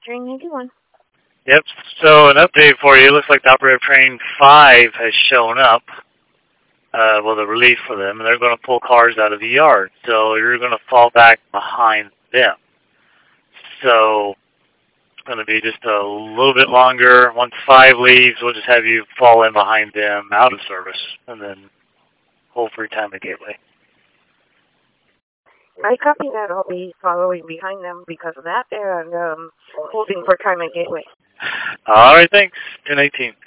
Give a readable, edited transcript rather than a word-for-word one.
Train 91. Yep, so an update for you. Looks like the operator of train 5 has shown up. Well, the relief for them, and they're going to pull cars out of the yard. So you're going to fall back behind them. So it's going to be just a little bit longer. Once 5 leaves, we'll just have you fall in behind them out of service, and then hold free time at Gateway. I copy that. I'll be following behind them because of that and holding for time at Gateway. All right, thanks. 1018.